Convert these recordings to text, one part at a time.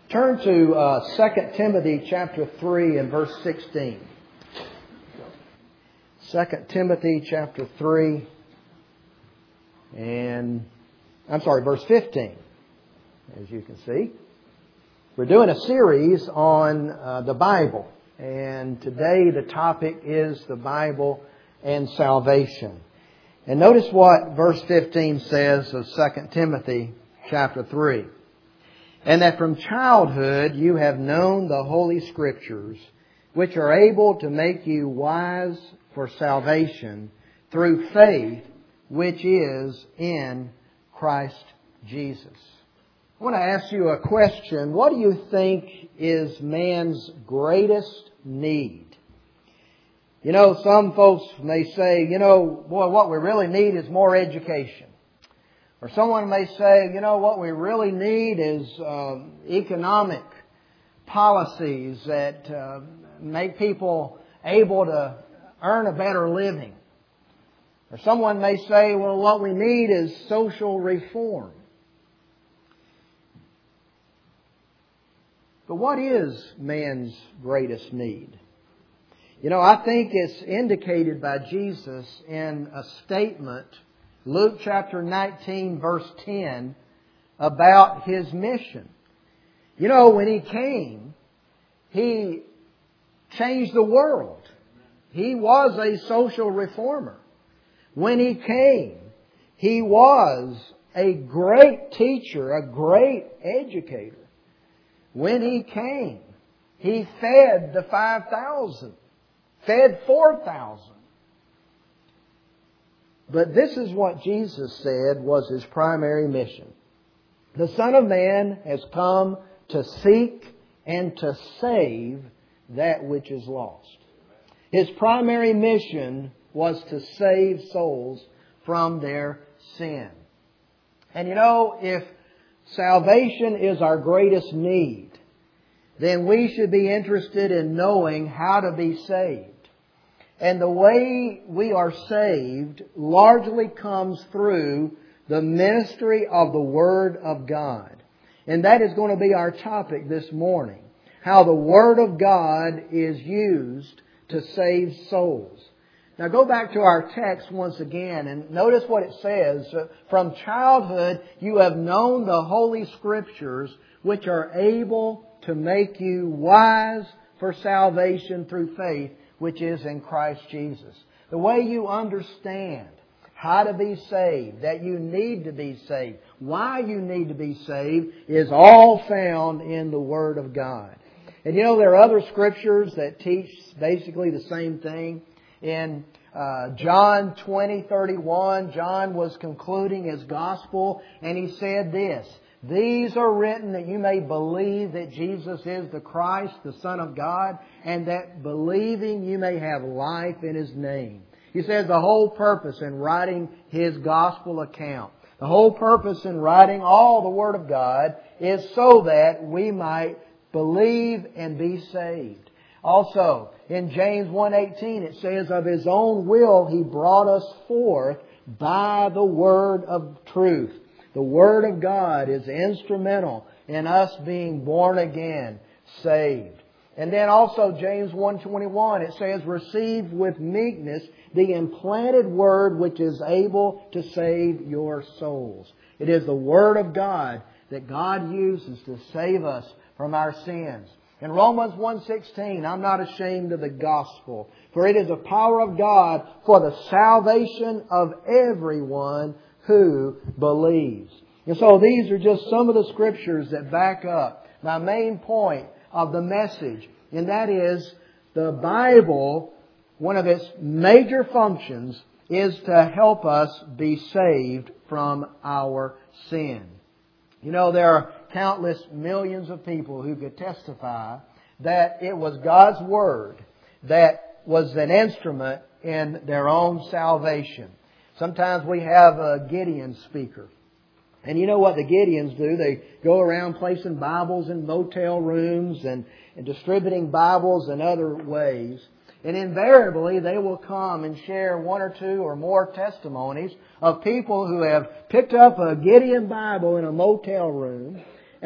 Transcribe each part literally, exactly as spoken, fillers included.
Turn to uh, Second Timothy chapter three and verse sixteen. Second Timothy chapter three and, I'm sorry, verse fifteen, as you can see. We're doing a series on uh, the Bible, and today the topic is the Bible and salvation. And notice what verse fifteen says of Second Timothy chapter three. And that from childhood you have known the Holy Scriptures, which are able to make you wise for salvation through faith, which is in Christ Jesus. I want to ask you a question. What do you think is man's greatest need? You know, some folks may say, you know, boy, what we really need is more education. Or someone may say, you know, what we really need is uh, economic policies that uh, make people able to earn a better living. Or someone may say, well, what we need is social reform. But what is man's greatest need? You know, I think it's indicated by Jesus in a statement, Luke chapter nineteen, verse ten, about His mission. You know, when He came, He changed the world. He was a social reformer. When He came, He was a great teacher, a great educator. When He came, He fed the five thousand, fed four thousand. But this is what Jesus said was His primary mission. The Son of Man has come to seek and to save that which is lost. His primary mission was to save souls from their sin. And you know, if salvation is our greatest need, then we should be interested in knowing how to be saved. And the way we are saved largely comes through the ministry of the Word of God. And that is going to be our topic this morning. How the Word of God is used to save souls. Now go back to our text once again and notice what it says. From childhood you have known the Holy Scriptures, which are able to make you wise for salvation through faith, which is in Christ Jesus. The way you understand how to be saved, that you need to be saved, why you need to be saved, is all found in the Word of God. And you know, there are other scriptures that teach basically the same thing. In uh, John twenty thirty-one, John was concluding his gospel and he said this: "These are written that you may believe that Jesus is the Christ, the Son of God, and that believing you may have life in His name." He says the whole purpose in writing his gospel account, the whole purpose in writing all the Word of God is so that we might believe and be saved. Also, in James one eighteen it says, "Of His own will He brought us forth by the word of truth." The Word of God is instrumental in us being born again, saved. And then also James one twenty-one, it says, "Receive with meekness the implanted Word which is able to save your souls." It is the Word of God that God uses to save us from our sins. In Romans one sixteen, "I'm not ashamed of the gospel, for it is the power of God for the salvation of everyone who believes." And so these are just some of the scriptures that back up my main point of the message. And that is, the Bible, one of its major functions is to help us be saved from our sin. You know, there are countless millions of people who could testify that it was God's Word that was an instrument in their own salvation. Sometimes we have a Gideon speaker. And you know what the Gideons do? They go around placing Bibles in motel rooms and, and distributing Bibles in other ways. And invariably they will come and share one or two or more testimonies of people who have picked up a Gideon Bible in a motel room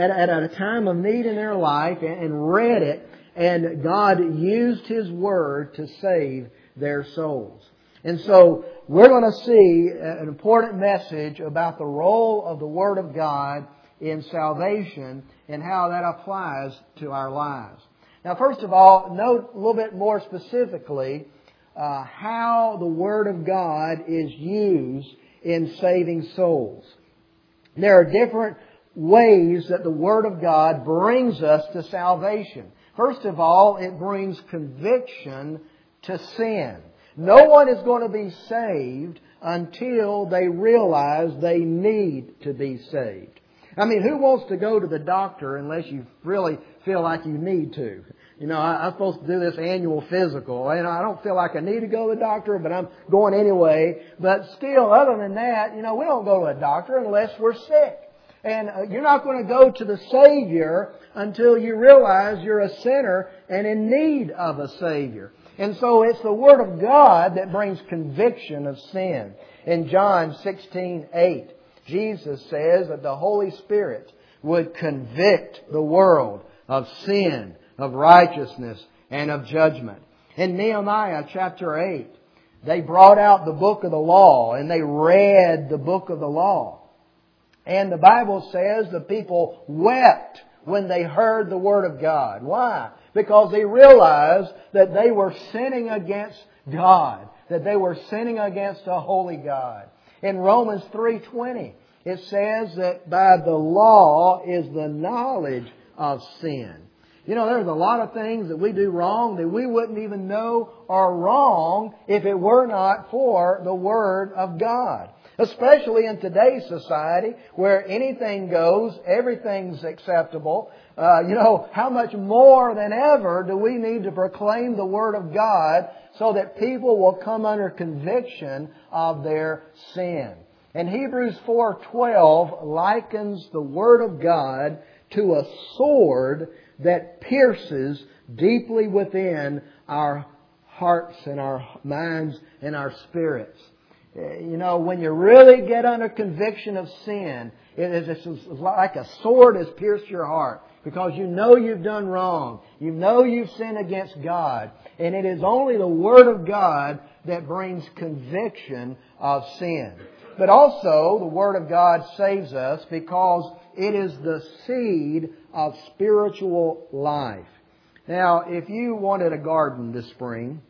at, at a time of need in their life and, and read it, and God used His Word to save their souls. And so we're going to see an important message about the role of the Word of God in salvation and how that applies to our lives. Now, first of all, note a little bit more specifically uh, how the Word of God is used in saving souls. There are different ways that the Word of God brings us to salvation. First of all, it brings conviction to sin. No one is going to be saved until they realize they need to be saved. I mean, who wants to go to the doctor unless you really feel like you need to? You know, I, I'm supposed to do this annual physical, and I don't feel like I need to go to the doctor, but I'm going anyway. But still, other than that, you know, we don't go to a doctor unless we're sick. And uh, you're not going to go to the Savior until you realize you're a sinner and in need of a Savior. And so it's the Word of God that brings conviction of sin. In John sixteen eight, Jesus says that the Holy Spirit would convict the world of sin, of righteousness, and of judgment. In Nehemiah chapter eight, they brought out the book of the law and they read the book of the law. And the Bible says the people wept when they heard the Word of God. Why? Because they realized that they were sinning against God, that they were sinning against a holy God. In Romans three twenty, it says that by the law is the knowledge of sin. You know, there's a lot of things that we do wrong that we wouldn't even know are wrong if it were not for the Word of God. Especially in today's society where anything goes, everything's acceptable. Uh, you know, how much more than ever do we need to proclaim the Word of God so that people will come under conviction of their sin. And Hebrews four twelve likens the Word of God to a sword that pierces deeply within our hearts and our minds and our spirits. You know, when you really get under conviction of sin, it is like a sword has pierced your heart because you know you've done wrong. You know you've sinned against God. And it is only the Word of God that brings conviction of sin. But also, the Word of God saves us because it is the seed of spiritual life. Now, if you wanted a garden this spring,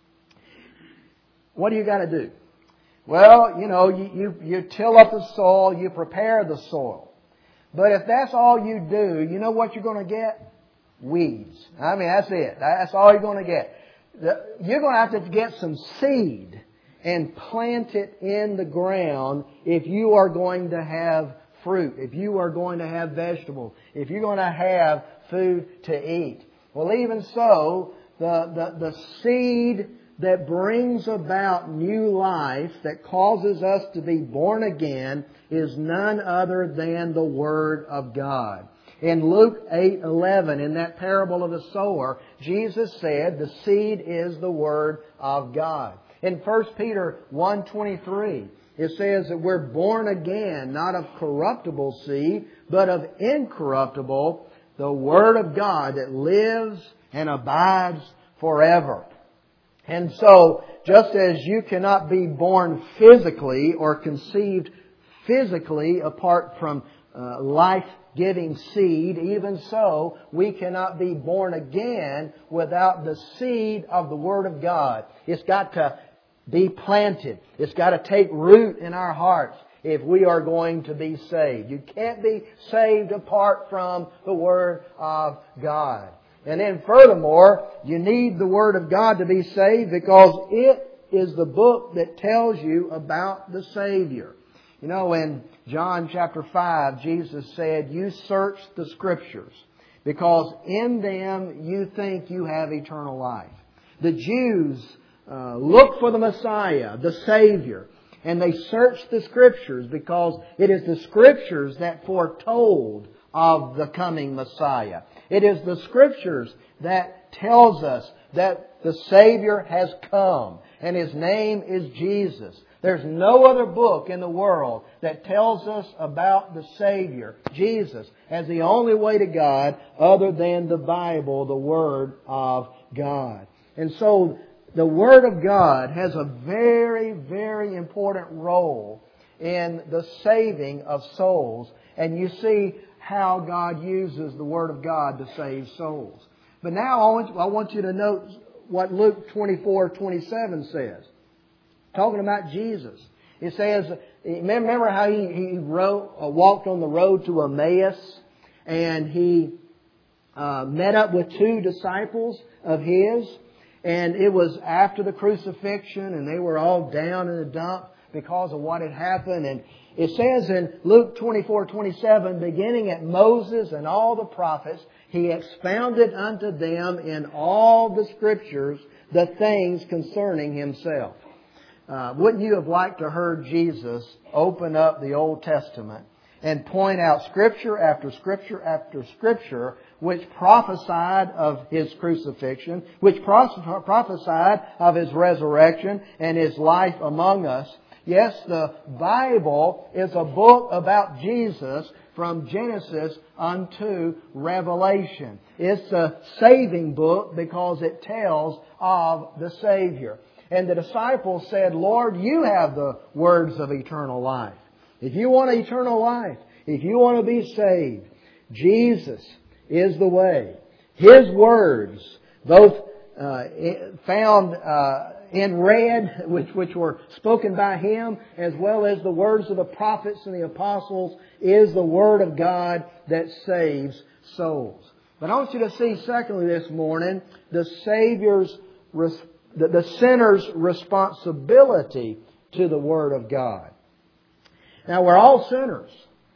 what do you got to do? Well, you know, you, you, you till up the soil, you prepare the soil. But if that's all you do, you know what you're going to get? Weeds. I mean, that's it. That's all you're going to get. You're going to have to get some seed and plant it in the ground if you are going to have fruit, if you are going to have vegetables, if you're going to have food to eat. Well, even so, the, the, the seed that brings about new life, that causes us to be born again, is none other than the Word of God. In Luke eight eleven, in that parable of the sower, Jesus said the seed is the Word of God. In First Peter one twenty-three, it says that we're born again, not of corruptible seed, but of incorruptible, the Word of God that lives and abides forever. And so, just as you cannot be born physically or conceived physically apart from uh, life-giving seed, even so, we cannot be born again without the seed of the Word of God. It's got to be planted. It's got to take root in our hearts if we are going to be saved. You can't be saved apart from the Word of God. And then furthermore, you need the Word of God to be saved because it is the book that tells you about the Savior. You know, in John chapter five, Jesus said, "You search the Scriptures because in them you think you have eternal life." The Jews uh, look for the Messiah, the Savior, and they search the Scriptures because it is the Scriptures that foretold of the coming Messiah. It is the Scriptures that tells us that the Savior has come and His name is Jesus. There's no other book in the world that tells us about the Savior, Jesus, as the only way to God other than the Bible, the Word of God. And so the Word of God has a very, very important role in the saving of souls. And you see how God uses the Word of God to save souls. But now I want, I want you to note what Luke twenty-four twenty-seven says. Talking about Jesus. It says, remember how he, he wrote, uh, walked on the road to Emmaus and he uh, met up with two disciples of his, and it was after the crucifixion and they were all down in the dump because of what had happened. And it says in Luke twenty-four twenty-seven, beginning at Moses and all the prophets, He expounded unto them in all the Scriptures the things concerning Himself. Uh, wouldn't you have liked to heard Jesus open up the Old Testament and point out Scripture after Scripture after Scripture which prophesied of His crucifixion, which prophesied of His resurrection and His life among us? Yes, the Bible is a book about Jesus from Genesis unto Revelation. It's a saving book because it tells of the Savior. And the disciples said, Lord, You have the words of eternal life. If You want eternal life, if You want to be saved, Jesus is the way. His words, both uh, found uh, in red, which, which were spoken by Him, as well as the words of the prophets and the apostles, is the Word of God that saves souls. But I want you to see, secondly, this morning, the Savior's response. The, the sinner's responsibility to the Word of God. Now, we're all sinners.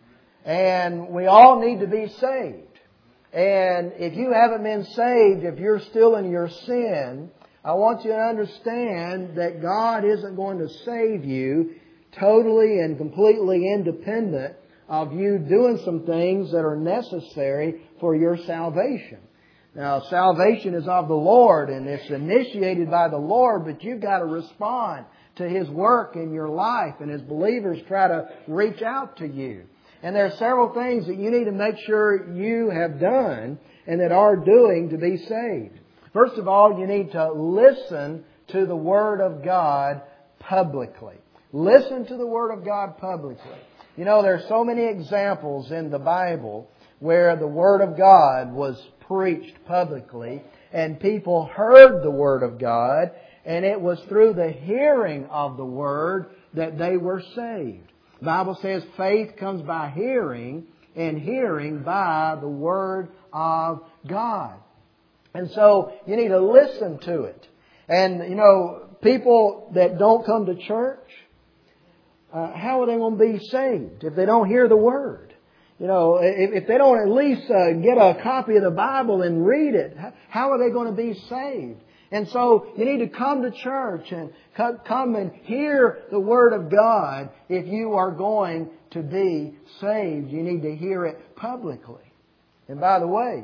And we all need to be saved. And if you haven't been saved, if you're still in your sin, I want you to understand that God isn't going to save you totally and completely independent of you doing some things that are necessary for your salvation. Now, salvation is of the Lord and it's initiated by the Lord, but you've got to respond to His work in your life, and as believers try to reach out to you. And there are several things that you need to make sure you have done and that are doing to be saved. First of all, you need to listen to the Word of God publicly. Listen to the Word of God publicly. You know, there are so many examples in the Bible where the Word of God was preached publicly and people heard the Word of God, and it was through the hearing of the Word that they were saved. The Bible says faith comes by hearing, and hearing by the Word of God. And so you need to listen to it. And, you know, people that don't come to church, uh, how are they going to be saved if they don't hear the Word? You know, if, if they don't at least uh, get a copy of the Bible and read it, how are they going to be saved? And so you need to come to church and come and hear the Word of God. If you are going to be saved, you need to hear it publicly. And by the way,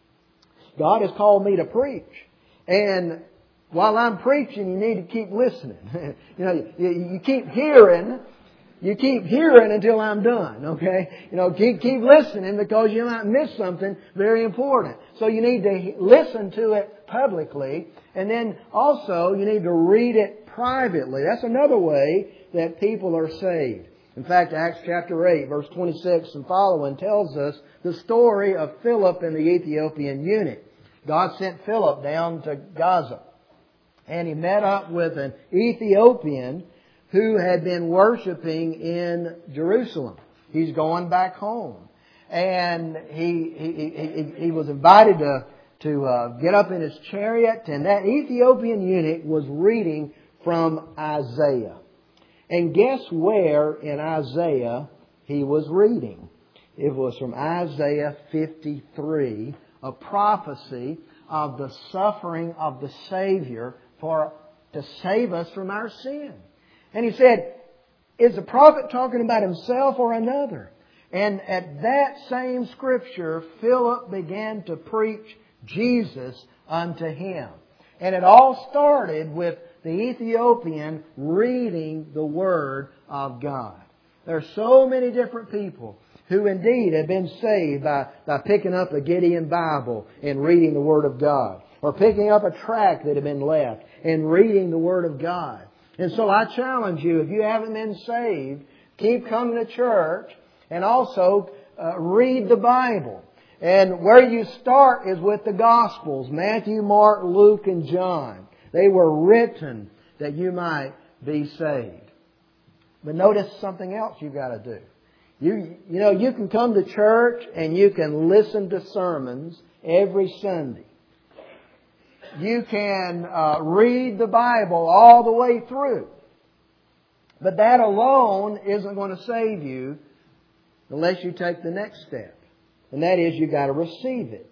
God has called me to preach. And while I'm preaching, you need to keep listening. you know, you, you keep hearing. You keep hearing until I'm done, okay? You know, keep keep listening because you might miss something very important. So you need to listen to it publicly, and then also you need to read it privately. That's another way that people are saved. In fact, Acts chapter eight, verse twenty-six and following tells us the story of Philip and the Ethiopian eunuch. God sent Philip down to Gaza, and he met up with an Ethiopian who had been worshiping in Jerusalem. He's going back home. And he he, he, he was invited to, to uh, get up in his chariot, and that Ethiopian eunuch was reading from Isaiah. And guess where in Isaiah he was reading? It was from Isaiah fifty-three, a prophecy of the suffering of the Savior for to save us from our sin. And he said, is the prophet talking about himself or another? And at that same scripture, Philip began to preach Jesus unto him. And it all started with the Ethiopian reading the Word of God. There are so many different people who indeed have been saved by, by picking up a Gideon Bible and reading the Word of God, or picking up a tract that had been left and reading the Word of God. And so I challenge you, if you haven't been saved, keep coming to church and also uh, read the Bible. And where you start is with the Gospels, Matthew, Mark, Luke, and John. They were written that you might be saved. But notice something else you've got to do. You, you know, you can come to church and you can listen to sermons every Sunday. You can uh, read the Bible all the way through. But that alone isn't going to save you unless you take the next step. And that is, you've got to receive it.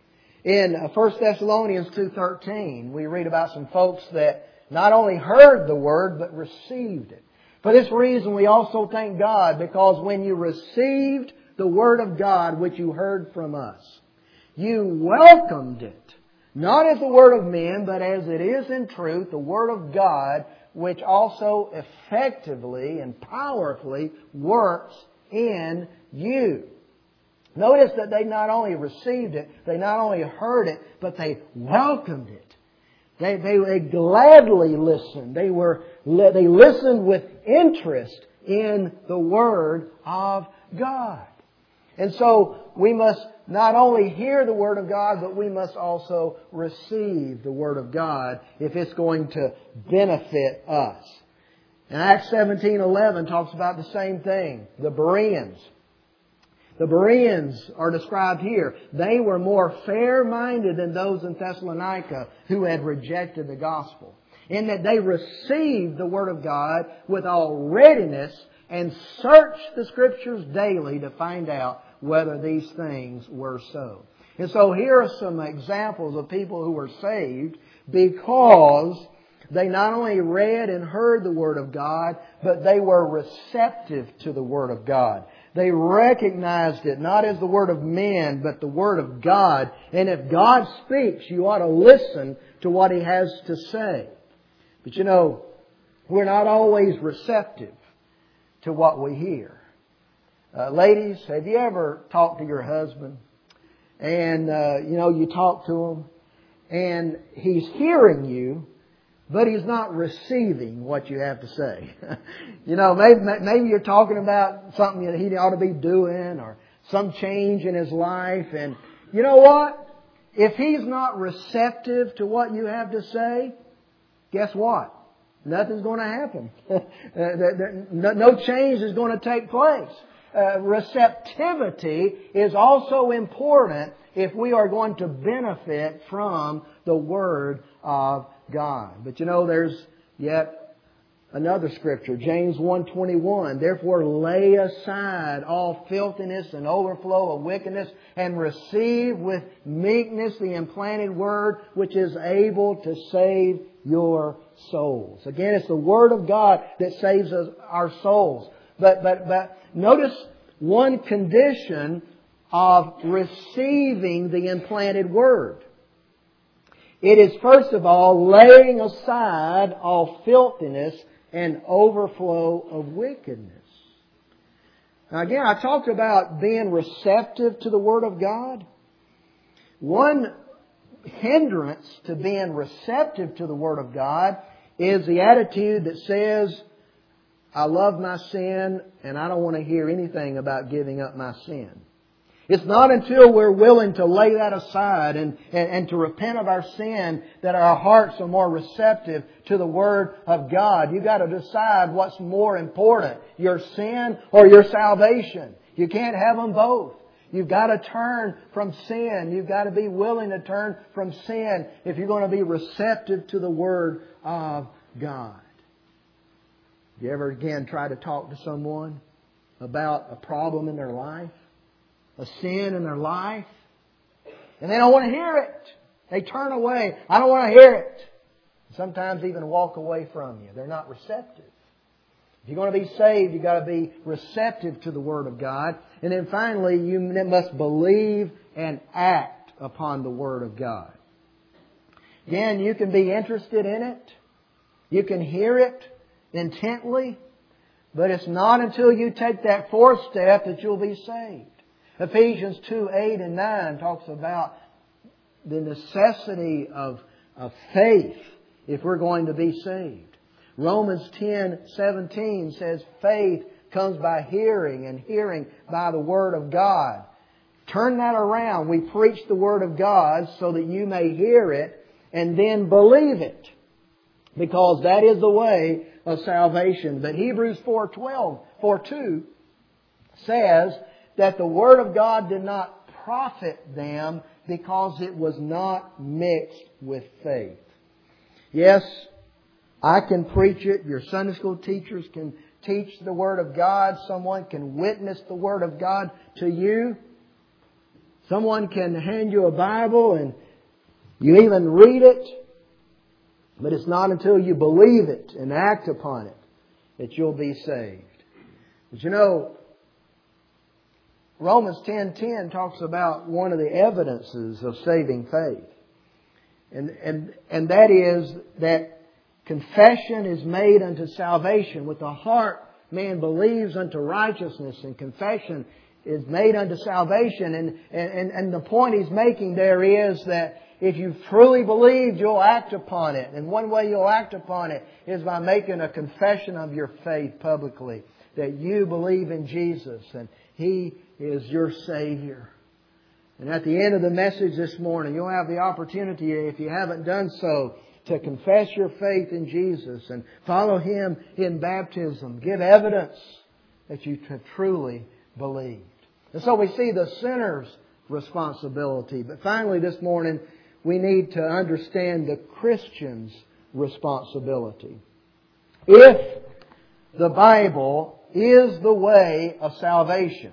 In First Thessalonians two thirteen, we read about some folks that not only heard the Word, but received it. For this reason, we also thank God, because when you received the Word of God, which you heard from us, you welcomed it, not as the Word of men, but as it is in truth, the Word of God, which also effectively and powerfully works in you. Notice that they not only received it, they not only heard it, but they welcomed it. They, they, they gladly listened. They were, they listened with interest in the Word of God. And so we must not only hear the Word of God, but we must also receive the Word of God if it's going to benefit us. And Acts seventeen eleven talks about the same thing. The Bereans. The Bereans are described here. They were more fair-minded than those in Thessalonica who had rejected the gospel, in that they received the Word of God with all readiness and searched the Scriptures daily to find out whether these things were so. And so here are some examples of people who were saved because they not only read and heard the Word of God, but they were receptive to the Word of God. They recognized it not as the Word of men, but the Word of God. And if God speaks, you ought to listen to what He has to say. But you know, we're not always receptive to what we hear. Uh, ladies, have you ever talked to your husband? And, uh, you know, you talk to him and he's hearing you, but he's not receiving what you have to say. You know, maybe, maybe you're talking about something that he ought to be doing or some change in his life. And you know what? If he's not receptive to what you have to say, guess what? Nothing's going to happen. No change is going to take place. Uh, receptivity is also important if we are going to benefit from the Word of God. But you know, there's yet another scripture, James one twenty-one. Therefore lay aside all filthiness and overflow of wickedness, and receive with meekness the implanted Word, which is able to save your souls. Again, it's the Word of God that saves us, our souls. But, but, but notice one condition of receiving the implanted Word. It is, first of all, laying aside all filthiness and overflow of wickedness. Now again, I talked about being receptive to the Word of God. One hindrance to being receptive to the Word of God is the attitude that says, I love my sin and I don't want to hear anything about giving up my sin. It's not until we're willing to lay that aside and, and, and to repent of our sin that our hearts are more receptive to the Word of God. You've got to decide what's more important, your sin or your salvation. You can't have them both. You've got to turn from sin. You've got to be willing to turn from sin if you're going to be receptive to the Word of God. You ever again try to talk to someone about a problem in their life? A sin in their life? And they don't want to hear it. They turn away. I don't want to hear it. Sometimes even walk away from you. They're not receptive. If you're going to be saved, you've got to be receptive to the Word of God. And then finally, you must believe and act upon the Word of God. Again, you can be interested in it. You can hear it intently, but it's not until you take that fourth step that you'll be saved. Ephesians two, eight and nine talks about the necessity of, of faith if we're going to be saved. Romans ten, seventeen says faith comes by hearing, and hearing by the Word of God. Turn that around. We preach the Word of God so that you may hear it and then believe it, because that is the way of salvation. But Hebrews four twelve, four two says that the Word of God did not profit them because it was not mixed with faith. Yes, I can preach it. Your Sunday school teachers can teach the Word of God. Someone can witness the Word of God to you. Someone can hand you a Bible and you even read it. But it's not until you believe it and act upon it that you'll be saved. But you know, Romans ten ten talks about one of the evidences of saving faith. And, and, and that is that confession is made unto salvation. With the heart man believes unto righteousness, and confession is made unto salvation. And, and, and the point he's making there is that if you've truly believed, you'll act upon it. And one way you'll act upon it is by making a confession of your faith publicly. That you believe in Jesus and He is your Savior. And at the end of the message this morning, you'll have the opportunity, if you haven't done so, to confess your faith in Jesus and follow Him in baptism. Give evidence that you have truly believed. And so we see the sinner's responsibility. But finally this morning, we need to understand the Christian's responsibility. If the Bible is the way of salvation,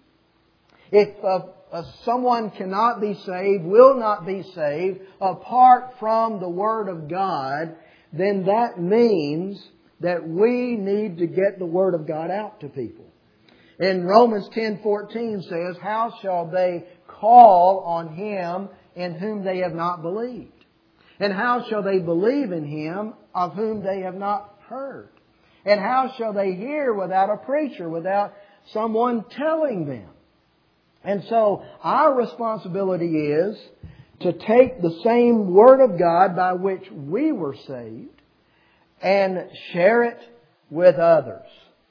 if uh, uh, someone cannot be saved, will not be saved, apart from the Word of God, then that means that we need to get the Word of God out to people. And Romans ten fourteen says, how shall they call on Him in whom they have not believed? And how shall they believe in Him of whom they have not heard? And how shall they hear without a preacher, without someone telling them? And so our responsibility is to take the same Word of God by which we were saved and share it with others.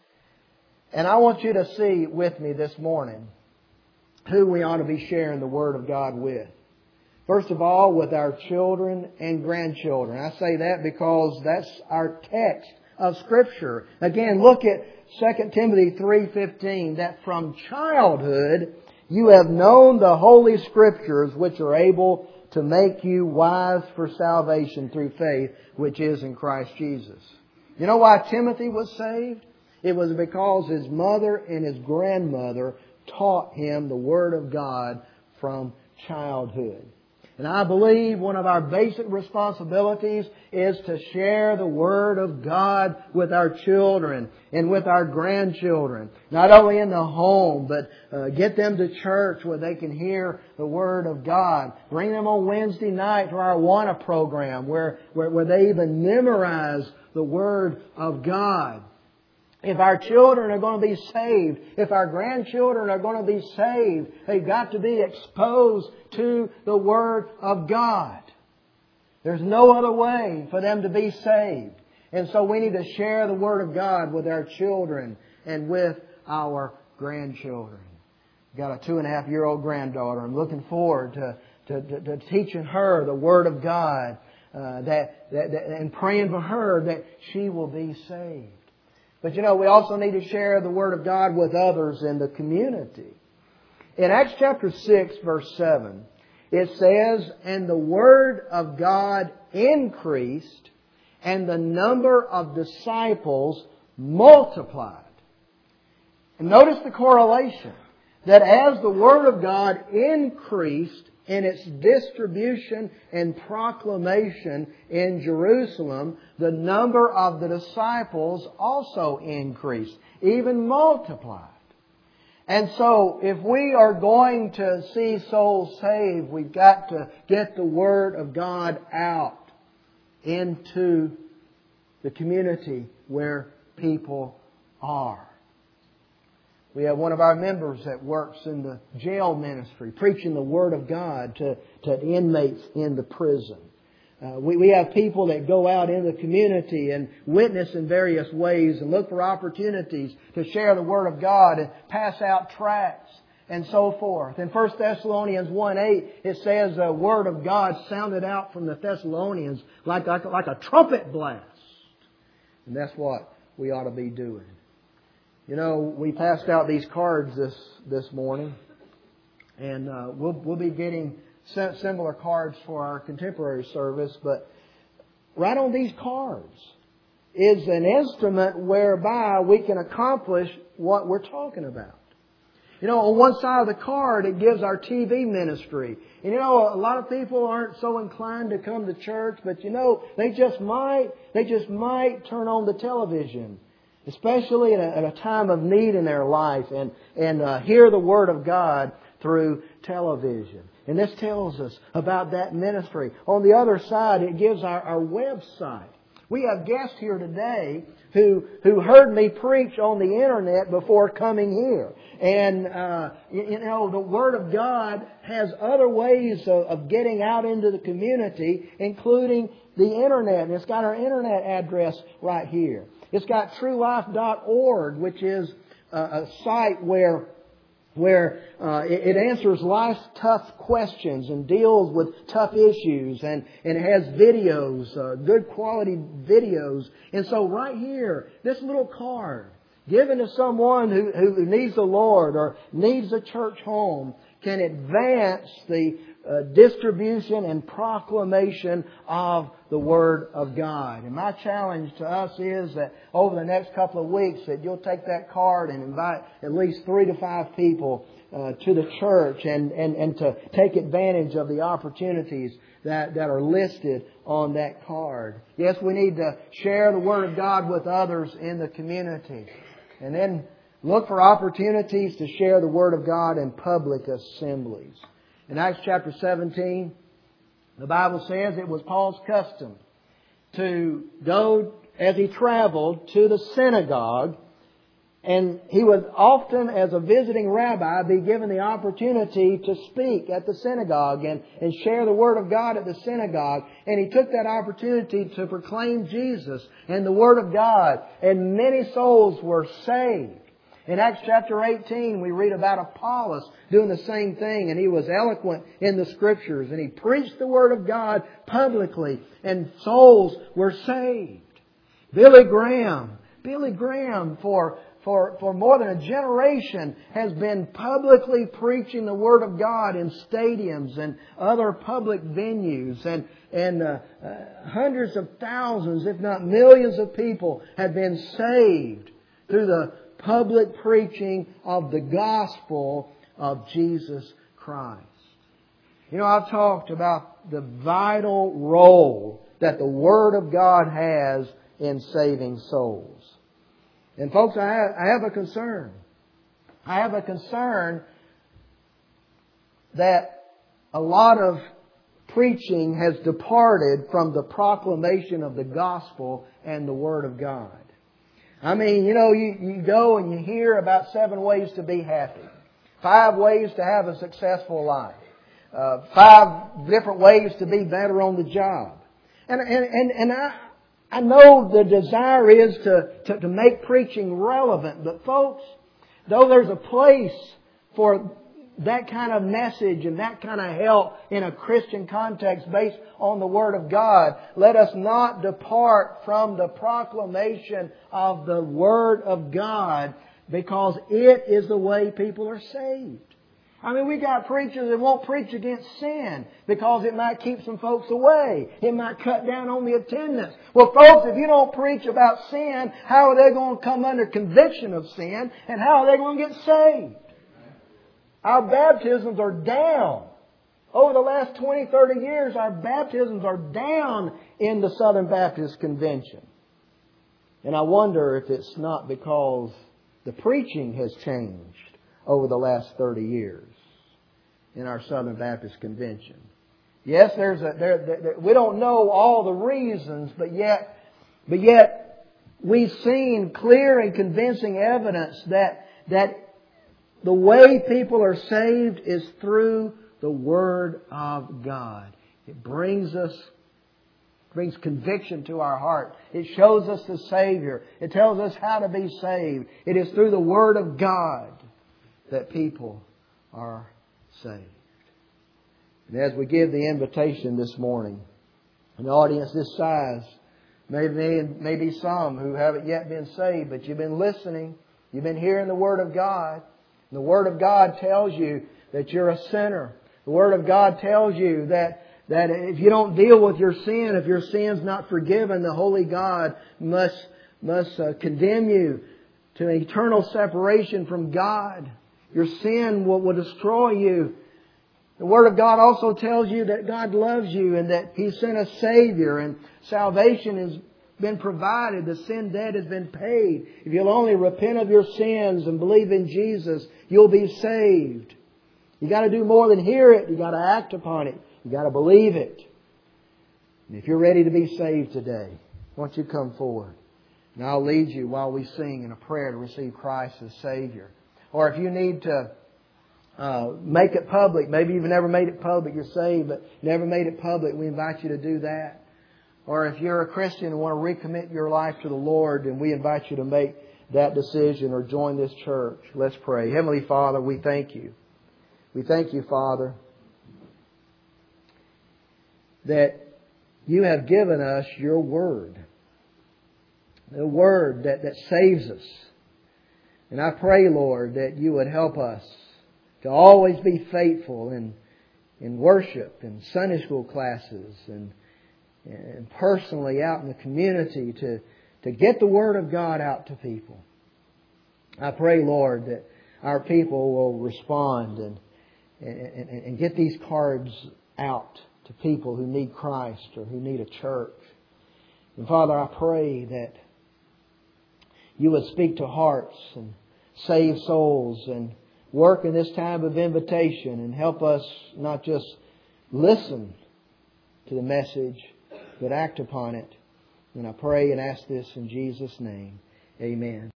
And I want you to see with me this morning who we ought to be sharing the Word of God with. First of all, with our children and grandchildren. I say that because that's our text of Scripture. Again, look at Second Timothy three fifteen, that from childhood you have known the Holy Scriptures, which are able to make you wise for salvation through faith, which is in Christ Jesus. You know why Timothy was saved? It was because his mother and his grandmother taught him the Word of God from childhood. And I believe one of our basic responsibilities is to share the Word of God with our children and with our grandchildren. Not only in the home, but uh, get them to church where they can hear the Word of God. Bring them on Wednesday night to our Awana program where, where, where they even memorize the Word of God. If our children are going to be saved, if our grandchildren are going to be saved, they've got to be exposed to the Word of God. There's no other way for them to be saved. And so we need to share the Word of God with our children and with our grandchildren. I've got a two and a half year old granddaughter. I'm looking forward to, to, to, to teaching her the Word of God uh, that, that, that, and praying for her that she will be saved. But you know, we also need to share the Word of God with others in the community. In Acts chapter six, verse seven, it says, and the Word of God increased, and the number of disciples multiplied. And notice the correlation, that as the Word of God increased in its distribution and proclamation in Jerusalem, the number of the disciples also increased, even multiplied. And so, if we are going to see souls saved, we've got to get the Word of God out into the community where people are. We have one of our members that works in the jail ministry, preaching the Word of God to, to inmates in the prison. Uh, we, we have people that go out in the community and witness in various ways and look for opportunities to share the Word of God and pass out tracts and so forth. In First Thessalonians one eight, it says the Word of God sounded out from the Thessalonians like, like, like a trumpet blast. And that's what we ought to be doing. You know, we passed out these cards this this morning, and uh, we'll we'll be getting similar cards for our contemporary service. But right on these cards is an instrument whereby we can accomplish what we're talking about. You know, on one side of the card, it gives our T V ministry. And you know, a lot of people aren't so inclined to come to church, but you know, they just might, they just might turn on the television, especially at a, at a time of need in their life, and, and uh, hear the Word of God through television. And this tells us about that ministry. On the other side, it gives our, our website. We have guests here today who who heard me preach on the internet before coming here. And, uh, you, you know, the Word of God has other ways of, of getting out into the community, including the internet. And it's got our internet address right here. It's got true life dot org, which is a, a site where where uh, it, it answers life's tough questions and deals with tough issues, and, and it has videos, uh, good quality videos. And so right here, this little card given to someone who, who needs the Lord or needs a church home can advance the uh, distribution and proclamation of the Word of God. And my challenge to us is that over the next couple of weeks that you'll take that card and invite at least three to five people uh, to the church and, and, and to take advantage of the opportunities that, that are listed on that card. Yes, we need to share the Word of God with others in the community. And then look for opportunities to share the Word of God in public assemblies. In Acts chapter seventeen, the Bible says it was Paul's custom to go as he traveled to the synagogue, and he would often, as a visiting rabbi, be given the opportunity to speak at the synagogue and, and share the Word of God at the synagogue. And he took that opportunity to proclaim Jesus and the Word of God, and many souls were saved. In Acts chapter eighteen, we read about Apollos doing the same thing, and he was eloquent in the Scriptures, and he preached the Word of God publicly, and souls were saved. Billy Graham, Billy Graham for, for, for more than a generation has been publicly preaching the Word of God in stadiums and other public venues, and, and uh, uh, hundreds of thousands, if not millions of people have been saved through the public preaching of the gospel of Jesus Christ. You know, I've talked about the vital role that the Word of God has in saving souls. And folks, I have, I have a concern. I have a concern that a lot of preaching has departed from the proclamation of the gospel and the Word of God. I mean, you know, you, you go and you hear about seven ways to be happy. Five ways to have a successful life. Uh, five different ways to be better on the job. And, and, and, and I, I know the desire is to, to, to make preaching relevant. But folks, though there's a place for that kind of message and that kind of help in a Christian context based on the Word of God, let us not depart from the proclamation of the Word of God, because it is the way people are saved. I mean, we got preachers that won't preach against sin because it might keep some folks away. It might cut down on the attendance. Well, folks, if you don't preach about sin, how are they going to come under conviction of sin? And how are they going to get saved? Our baptisms are down. Over the last twenty, thirty years, our baptisms are down in the Southern Baptist Convention. And I wonder if it's not because the preaching has changed over the last thirty years in our Southern Baptist Convention. Yes, there's a, there, there, we don't know all the reasons, but yet But yet, we've seen clear and convincing evidence that, that the way people are saved is through the Word of God. It brings us, brings conviction to our heart. It shows us the Savior. It tells us how to be saved. It is through the Word of God that people are saved. And as we give the invitation this morning, an audience this size, maybe, maybe some who haven't yet been saved, but you've been listening, you've been hearing the Word of God. And the Word of God tells you that you're a sinner. The Word of God tells you that, that if you don't deal with your sin, if your sin's not forgiven, the Holy God must, must uh, condemn you to an eternal separation from God. Your sin will, will destroy you. The Word of God also tells you that God loves you and that He sent a Savior and salvation has been provided. The sin debt has been paid. If you'll only repent of your sins and believe in Jesus, you'll be saved. You got to do more than hear it. You got to act upon it. You got to believe it. And if you're ready to be saved today, why don't you come forward? And I'll lead you while we sing in a prayer to receive Christ as Savior. Or if you need to uh, make it public, maybe you've never made it public, you're saved, but never made it public, we invite you to do that. Or if you're a Christian and want to recommit your life to the Lord, then we invite you to make that decision or join this church. Let's pray. Heavenly Father, we thank You. We thank You, Father, that You have given us Your Word. The Word that, that saves us. And I pray, Lord, that You would help us to always be faithful in, in worship, in Sunday school classes, and, and personally out in the community to, to get the Word of God out to people. I pray, Lord, that our people will respond and, and, and get these cards out to people who need Christ or who need a church. And Father, I pray that You would speak to hearts and save souls and work in this time of invitation and help us not just listen to the message, but act upon it. And I pray and ask this in Jesus' name. Amen.